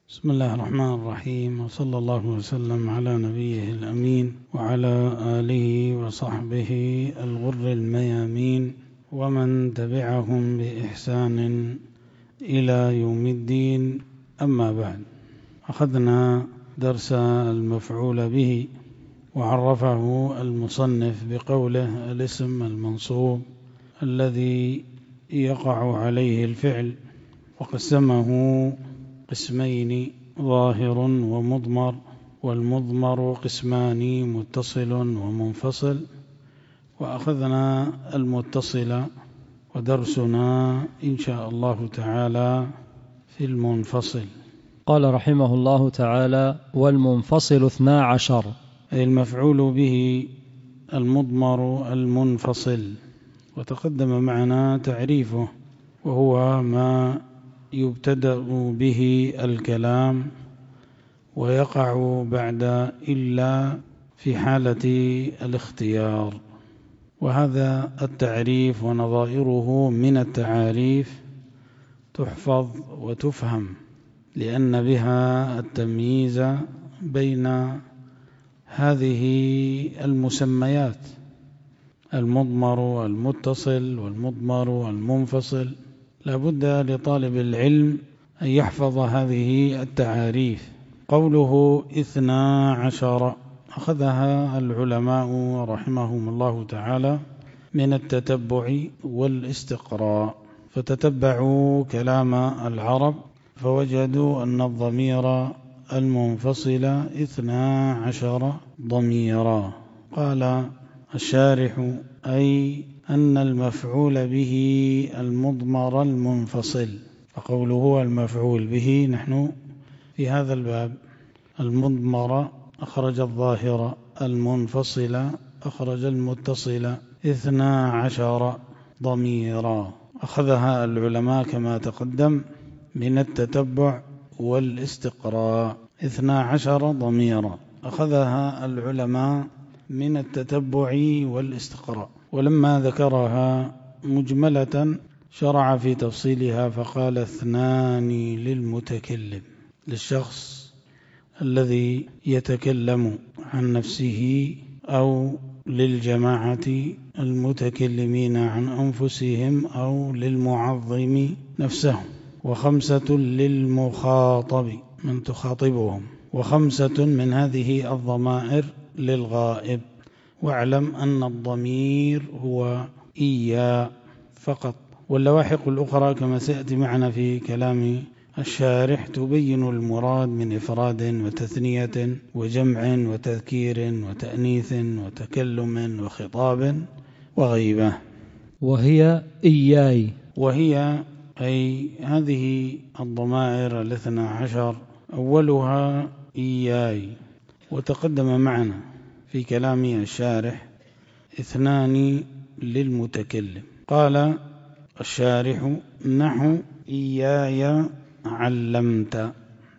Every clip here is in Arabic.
بسم الله الرحمن الرحيم، وصلى الله وسلم على نبيه الأمين وعلى آله وصحبه الغر الميامين ومن تبعهم بإحسان إلى يوم الدين. أما بعد، أخذنا درس المفعول به، وعرفه المصنف بقوله: الاسم المنصوب الذي يقع عليه الفعل، وقسمه قسمين: ظاهر ومضمر، والمضمر قسمان: متصل ومنفصل. وأخذنا المتصل، ودرسنا إن شاء الله تعالى في المنفصل. قال رحمه الله تعالى: والمنفصل 12، أي المفعول به المضمر المنفصل. وتقدم معنا تعريفه، وهو ما يبتدأ به الكلام ويقع بعد إلا في حالة الاختيار. وهذا التعريف ونظائره من التعاريف تحفظ وتفهم، لأن بها التمييز بين هذه المسميات: المضمر والمتصل والمضمر والمنفصل. لا بد لطالب العلم أن يحفظ هذه التعاريف. قوله 12 أخذها العلماء رحمهم الله تعالى من التتبع والاستقراء، فتتبعوا كلام العرب فوجدوا أن الضمير المنفصل 12 ضميرا. قال الشارح: أي أن المفعول به المضمر المنفصل. فقوله المفعول به، نحن في هذا الباب: المضمر أخرج الظاهر، المنفصل أخرج المتصل، 12 ضميرا. أخذها العلماء كما تقدم من التتبع والاستقراء. 12 ضميرا أخذها العلماء من التتبع والاستقراء. ولما ذكرها مجملة شرع في تفصيلها فقال: 2 للمتكلم، للشخص الذي يتكلم عن نفسه، أو للجماعة المتكلمين عن أنفسهم، أو للمعظم نفسهم. 5 للمخاطب، من تخاطبهم. 5 من هذه الضمائر للغائب. واعلم أن الضمير هو إيا فقط، واللواحق الأخرى كما سيأتي معنا في كلام الشارح تبين المراد من إفراد وتثنية وجمع وتذكير وتأنيث وتكلم وخطاب وغيبة. وهي إياي، وهي أي هذه الضمائر 12 أولها إياي. وتقدم معنا في كلام الشارح 2 للمتكلم. قال الشارح: نحو إياي علمت،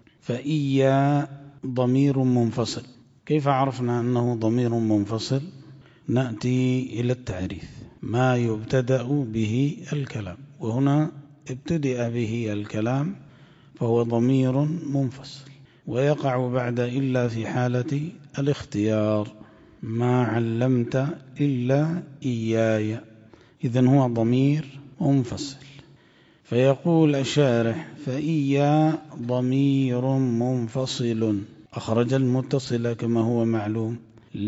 فإيا ضمير منفصل. كيف عرفنا أنه ضمير منفصل؟ نأتي إلى التعريف: ما يبتدأ به الكلام، وهنا ابتدأ به الكلام فهو ضمير منفصل، ويقع بعد إلا في حالة الاختيار: ما علمت إلا إياي، إذن هو ضمير منفصل. فيقول الشارح: فإيا ضمير منفصل أخرج المتصل كما هو معلوم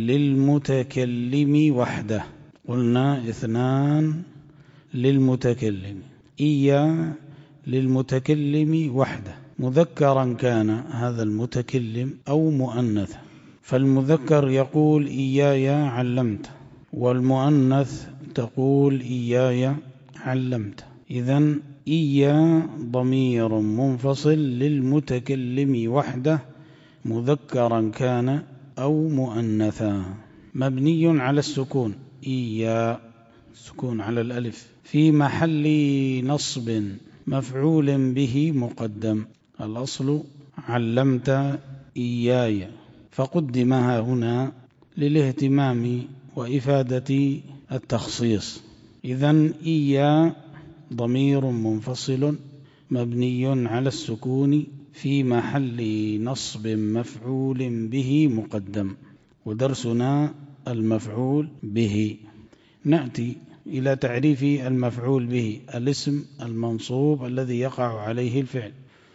للمتكلم وحده. قلنا 2 للمتكلم، إيا للمتكلم وحده، مذكرا كان هذا المتكلم أو مؤنثا. فالمذكر يقول: إياي علمت، والمؤنث تقول: إياي علمت. إذن إيا ضمير منفصل للمتكلم وحده، مذكرا كان أو مؤنثا، مبني على السكون، إيا سكون على الألف، في محل نصب، مفعول به مقدم. الأصل علمت إياي، فقدمها هنا للاهتمام وإفادة التخصيص. إذن إيا ضمير منفصل مبني على السكون في محل نصب مفعول به مقدم. ودرسنا المفعول به. نأتي إلى تعريف المفعول به: الاسم المنصوب الذي يقع عليه الفعل.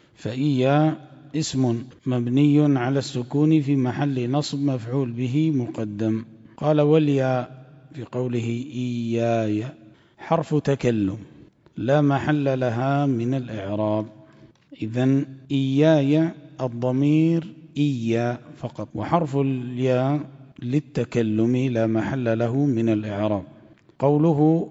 فإيا اسم مبني على السكون في محل نصب مفعول به مقدم. قال: والياء في قوله إياي حرف تكلم لا محل لها من الإعراب. إذن إياي الضمير إيا فقط، وحرف الياء للتكلم لا محل له من الإعراب. قوله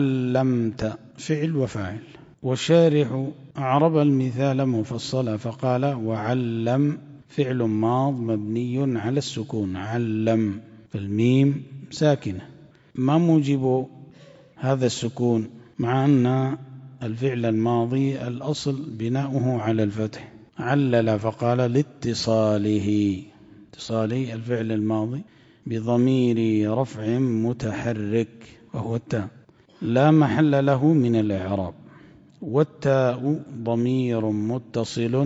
علمت فعل وفاعل. والشارح أعرب المثال مفصلا فقال: وعلم فعل ماض مبني على السكون. علم فالميم ساكنة. ما موجب هذا السكون مع أن الفعل الماضي الأصل بناؤه على الفتح؟ علل فقال: لاتصاله، اتصال الفعل الماضي بضمير رفع متحرك وهو التاء لا محل له من الإعراب. والتاء ضمير متصل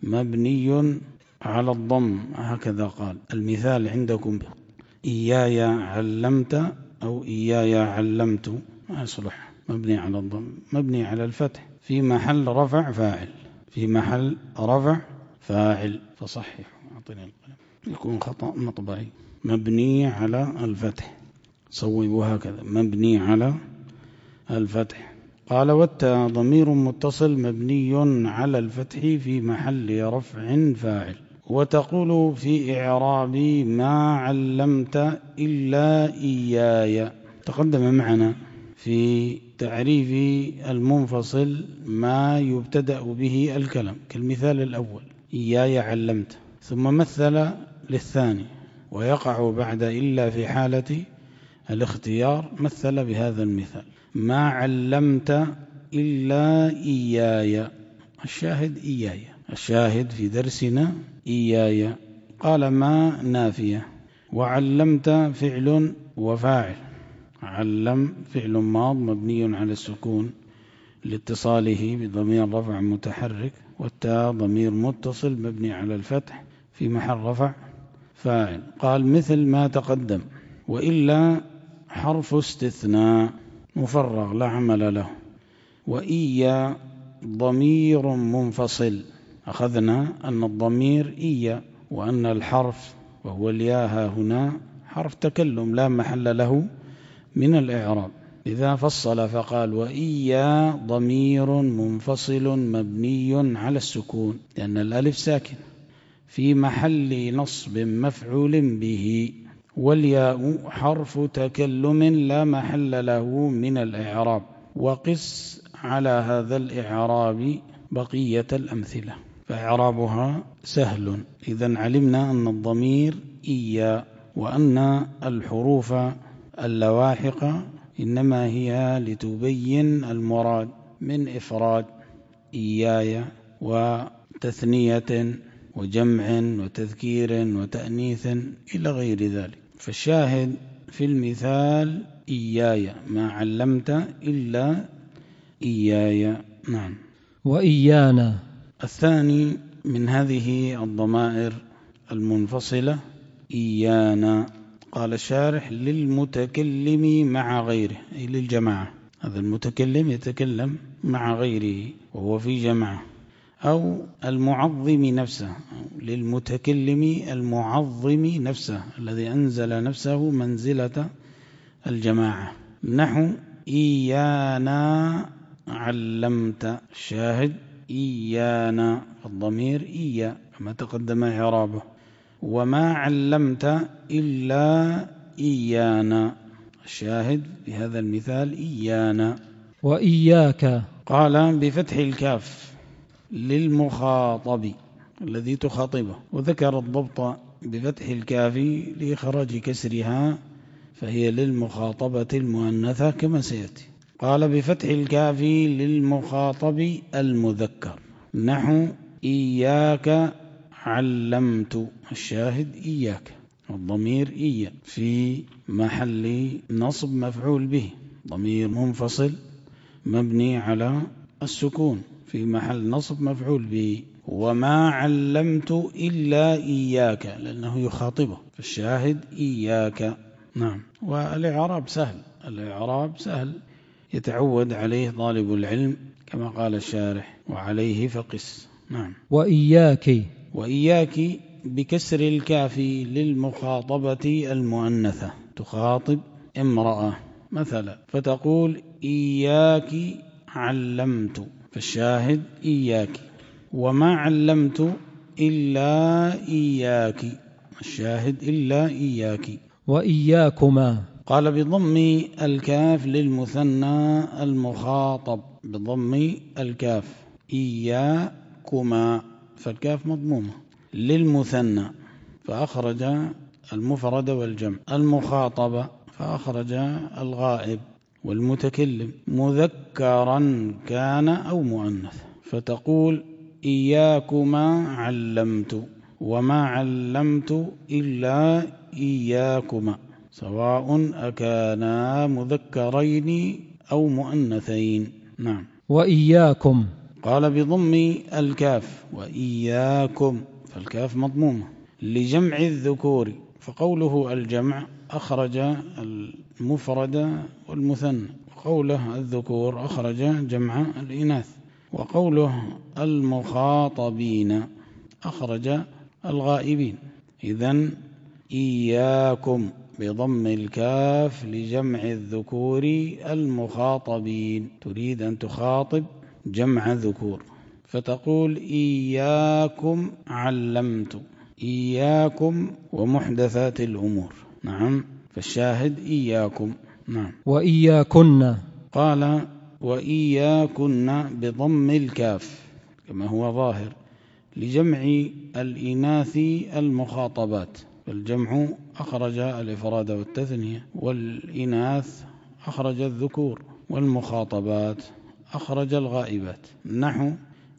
مبني على الضم، هكذا قال. المثال عندكم: إياي علمت أو إياي علمت، أصلح مبني على الضم مبني على الفتح في محل رفع فاعل، في محل رفع فاعل. فصححوا، أعطني القلم يكون خطأ مطبعي. مبني على الفتح، صوبوا هكذا، مبني على الفتح. قال: والتاء ضمير متصل مبني على الفتح في محل رفع فاعل. وتقول في إعراب ما علمت إلا إياي. تقدم معنا في تعريف المنفصل ما يبتدأ به الكلام، كالمثال الأول: إياي علمت، ثم مثل للثاني، ويقع بعد إلا في حالة الاختيار. مثل بهذا المثال: ما علمت إلا إياي. الشاهد إياي، الشاهد في درسنا إياي. قال: ما نافية، وعلمت فعل وفاعل. علم فعل ماض مبني على السكون لاتصاله بضمير رفع متحرك، والتاء ضمير متصل مبني على الفتح في محل رفع فاعل. قال: مثل ما تقدم. وإلا حرف استثناء مفرغ لا عمل له. وإيا ضمير منفصل. أخذنا أن الضمير إيا، وأن الحرف وهو الياء هنا حرف تكلم لا محل له من الإعراب. إذا فصل فقال: وإيا ضمير منفصل مبني على السكون لأن الألف ساكن في محل نصب مفعول به. والياء حرف تكلم لا محل له من الإعراب. وقس على هذا الإعراب بقية الأمثلة فإعرابها سهل. إذن علمنا أن الضمير إيا، وأن الحروف اللواحق إنما هي لتبين المراد من إفراد إياي وتثنية وجمع وتذكير وتأنيث إلى غير ذلك. فالشاهد في المثال إياي، ما علمت إلا إياي. نعم. وإيانا. الثاني من هذه الضمائر المنفصلة إيانا. قال الشارح: للمتكلم مع غيره، أي للجماعة. هذا المتكلم يتكلم مع غيره وهو في جماعة. أو المعظم نفسه، للمتكلم المعظم نفسه الذي أنزل نفسه منزلة الجماعة. نحو إيانا علمت. الشاهد إيانا، الضمير إيا كما تقدم إعرابه. وما علمت إلا إيانا. الشاهد بهذا المثال إيانا. وإياك. قال: بفتح الكاف للمخاطب الذي تخاطبه. وذكر الضبط بفتح الكاف لإخراج كسرها، فهي للمخاطبة المؤنثة كما سيأتي. قال: بفتح الكاف للمخاطب المذكر. نحو إياك علمت. الشاهد إياك، الضمير إيا في محل نصب مفعول به، ضمير منفصل مبني على السكون في محل نصب مفعول به. وما علمت إلا إياك لأنه يخاطبه، فالشاهد إياك. نعم. والإعراب سهل، الإعراب سهل يتعود عليه طالب العلم كما قال الشارح وعليه فقس. نعم. وإياك. وإياك بكسر الكاف للمخاطبة المؤنثة، تخاطب امرأة مثلا، فتقول إياك علمت، فالشاهد إياك. وما علمت إلا إياك، الشاهد إلا إياك. وإياكما. قال بضم الكاف للمثنى المخاطب، بضم الكاف، إياكما، فالكاف مضمومة، للمثنى فأخرج المفرد والجمع، المخاطبة فأخرج الغائب والمتكلم، مذكرا كان أو مؤنث، فتقول إياكما علمت، وما علمت إلا إياكما، سواء أكانا مذكرين أو مؤنثين. نعم. وإياكم. قال بضم الكاف وإياكم، فالكاف مضمومة لجمع الذكور، فقوله الجمع أخرج المفرد والمثنى، وقوله الذكور أخرج جمع الإناث، وقوله المخاطبين أخرج الغائبين. إذن إياكم بضم الكاف لجمع الذكور المخاطبين، تريد أن تخاطب جمع ذكور فتقول إياكم علمت، إياكم ومحدثات الأمور. نعم، فالشاهد إياكم. نعم. وإياكن. قال وإياكن بضم الكاف كما هو ظاهر لجمع الإناث المخاطبات، فالجمع أخرج الإفراد والتثنية، والإناث أخرج الذكور، والمخاطبات أخرج الغائبات. نحو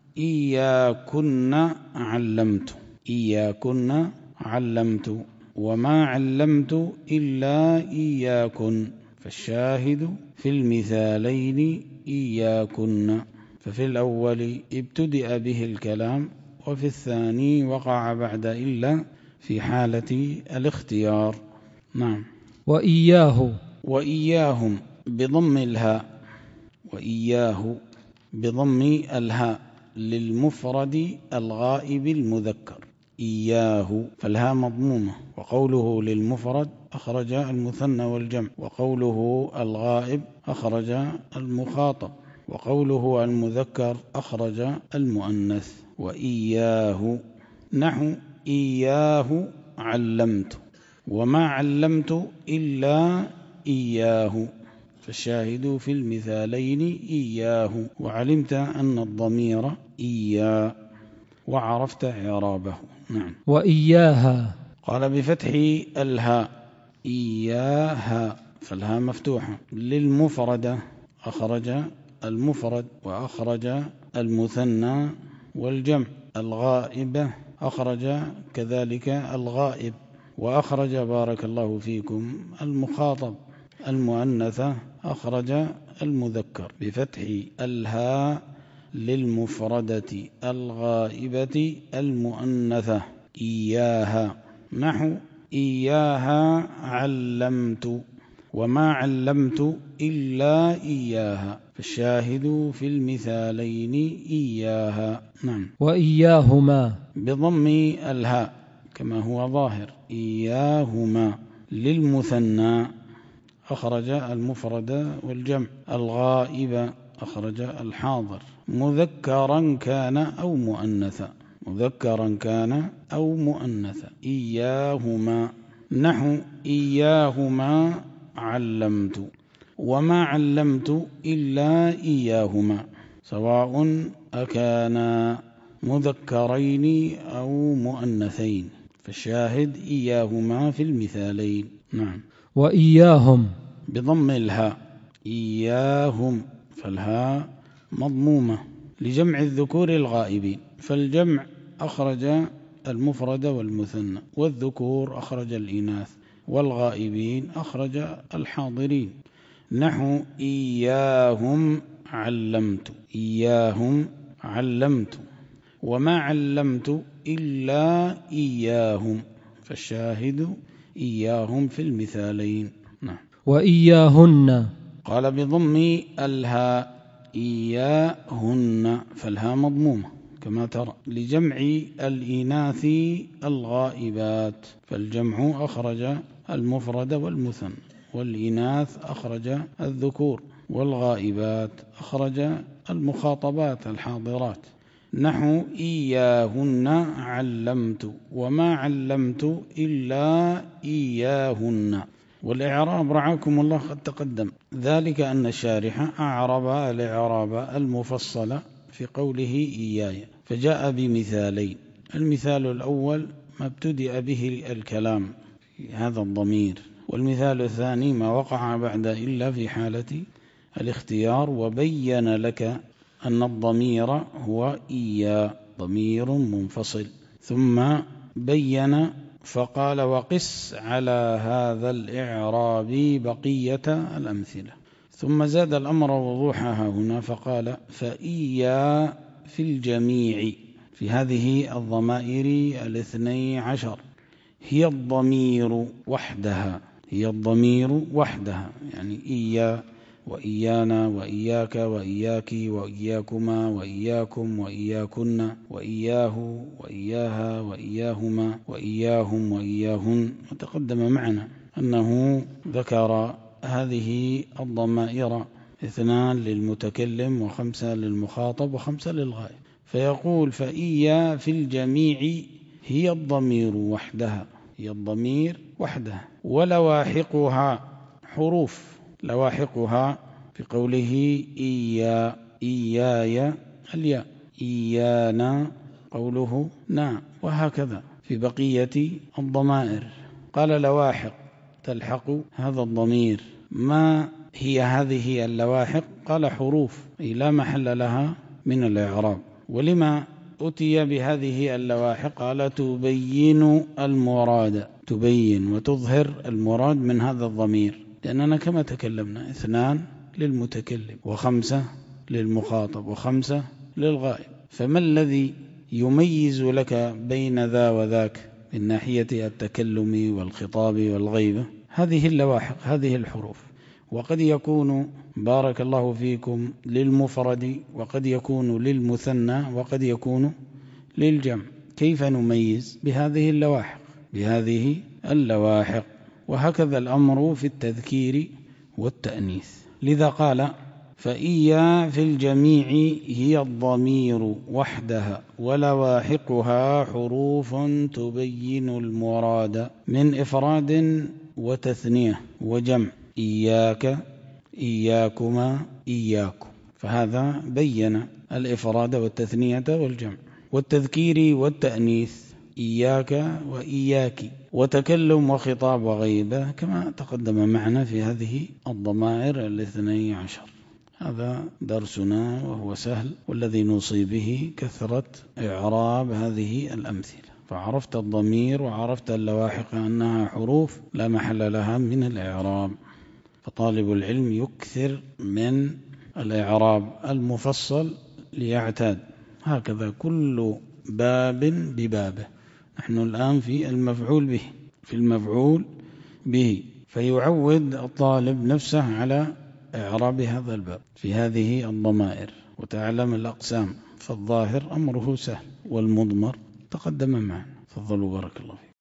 إياكن علمت، إياكن علمت، وما علمت إلا إياكن، فالشاهد في المثالين إياكن، ففي الأول ابتدأ به الكلام، وفي الثاني وقع بعد إلا في حالة الاختيار. نعم. وإياه. وإياهم بضم الهاء، وإياه بضم الهاء للمفرد الغائب المذكر، إياه فالهاء مضمومة، وقوله للمفرد أخرج المثنى والجمع، وقوله الغائب أخرج المخاطب، وقوله المذكر أخرج المؤنث. وإياه نحو إياه علمت، وما علمت إلا إياه، فالشاهد في المثالين إياه، وعلمت أن الضمير إياه وعرفت إعرابه. نعم. وإياها. قال بفتح الهاء إياها، فالهاء مفتوحة للمفردة أخرج المفرد، وأخرج المثنى والجمع، الغائبة أخرج كذلك الغائب، وأخرج بارك الله فيكم المخاطب، المؤنثة أخرج المذكر بفتح الهاء للمفردة الغائبة المؤنثة إياها. نحو إياها علمت، وما علمت إلا إياها، فالشاهد في المثالين إياها. نعم. وإياهما بضم الهاء كما هو ظاهر إياهما للمثنى أخرج المفرد والجمع، الغائب أخرج الحاضر، مذكرا كان أو مؤنثا، مذكرا كان أو مؤنثا، إياهما. نحو إياهما علمت، وما علمت إلا إياهما، سواء أكانا مذكرين أو مؤنثين، فالشاهد إياهما في المثالين. نعم. وإياهم بضم الهاء إياهم، فالهاء مضمومة لجمع الذكور الغائبين، فالجمع أخرج المفرد والمثنى، والذكور أخرج الإناث، والغائبين أخرج الحاضرين. نحو إياهم علمت، إياهم علمت. وما علمت إلا إياهم، فالشاهد إياهم في المثالين. نعم. وإياهن. قال بضم الهاء إياهن، فالهاء مضمومة كما ترى لجمع الإناث الغائبات، فالجمع أخرج المفرد والمثنى، والإناث أخرج الذكور، والغائبات أخرج المخاطبات الحاضرات. نحو إياهن علمت، وما علمت إلا إياهن. والإعراب رعاكم الله قد تقدم، ذلك أن الشارح أعرب الإعراب المفصل في قوله إياي، فجاء بمثالين. المثال الأول ما ابتدأ به الكلام في هذا الضمير، والمثال الثاني ما وقع بعد إلا في حالة الاختيار، وبين لك أن الضمير هو إيا، ضمير منفصل. ثم بين فقال وقس على هذا الإعراب بقية الأمثلة. ثم زاد الأمر وضوحها هنا فقال فإيا في الجميع، في هذه الضمائر 12 هي الضمير وحدها، هي الضمير وحدها، يعني إيا وإيانا وإياك وإياك وإياكما وإياكم وإياكن وإياه وإياها وإياهما وإياهم وإياهن. وتقدم معنا أنه ذكر هذه الضمائر 2 للمتكلم و5 للمخاطب و5 للغائب، فيقول فإيا في الجميع هي الضمير وحدها، هي الضمير وحدها، ولواحقها حروف، لواحقها في قوله إيا إياي الياء، إيانا قوله نا، وهكذا في بقية الضمائر. قال لواحق تلحق هذا الضمير، ما هي هذه اللواحق؟ قال حروف، أي لا محل لها من الإعراب. ولما أتي بهذه اللواحق؟ قال تبين المراد، تبين وتظهر المراد من هذا الضمير، لأننا كما تكلمنا 2 للمتكلم و5 للمخاطب و5 للغائب، فما الذي يميز لك بين ذا وذاك من ناحية التكلم والخطاب والغيبة؟ هذه اللواحق، هذه الحروف. وقد يكون بارك الله فيكم للمفرد، وقد يكون للمثنى، وقد يكون للجمع. كيف نميز؟ بهذه اللواحق، بهذه اللواحق. وهكذا الأمر في التذكير والتأنيث. لذا قال فإيا في الجميع هي الضمير وحدها، ولواحقها حروف تبين المراد من إفراد وتثنية وجمع، إياك إياكما إياكم، فهذا بين الإفراد والتثنية والجمع. والتذكير والتأنيث إياك وإياك، وتكلم وخطاب وغيبة كما تقدم معنا في هذه الضمائر 12. هذا درسنا وهو سهل، والذي نوصي به كثرة إعراب هذه الأمثلة، فعرفت الضمير وعرفت اللواحق أنها حروف لا محل لها من الإعراب. فطالب العلم يكثر من الإعراب المفصل ليعتاد، هكذا كل باب ببابه. نحن الآن في المفعول به، في المفعول به، فيعود الطالب نفسه على إعراب هذا الباب في هذه الضمائر، وتعلم الأقسام، فالظاهر أمره سهل، والمضمر تقدم معنا. تفضلوا بارك الله فيكم.